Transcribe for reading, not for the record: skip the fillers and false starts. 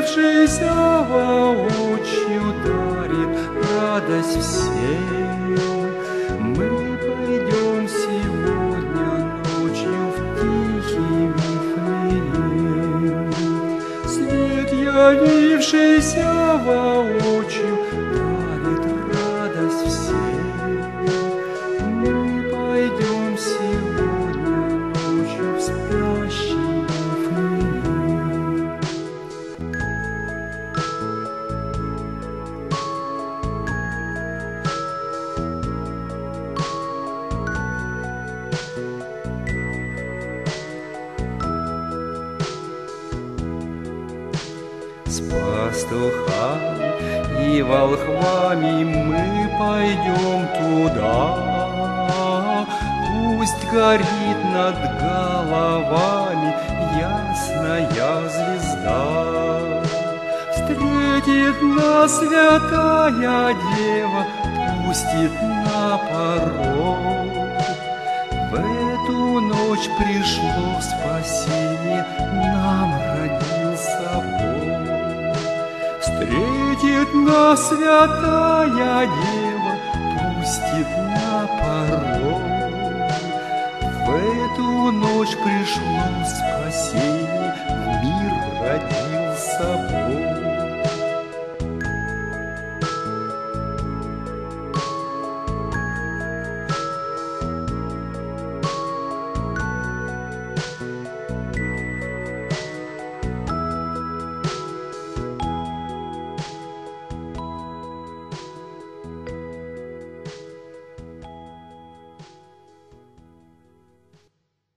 явившийся воочию, дарит радость всем. Мы пойдем сегодня ночью в тихий Вифлеем. Свет, явившийся воочию, дарит радость всем. Мы пойдем сегодня ночью в спящий Вифлеем. С пастухами и волхвами мы пойдем туда. Пусть горит над головами ясная звезда. Встретит нас святая Дева, пустит на порог. В эту ночь пришло спасение, нам родился Бог. Встретит нас святая Дева, пустит на порог. В эту ночь пришло спасение,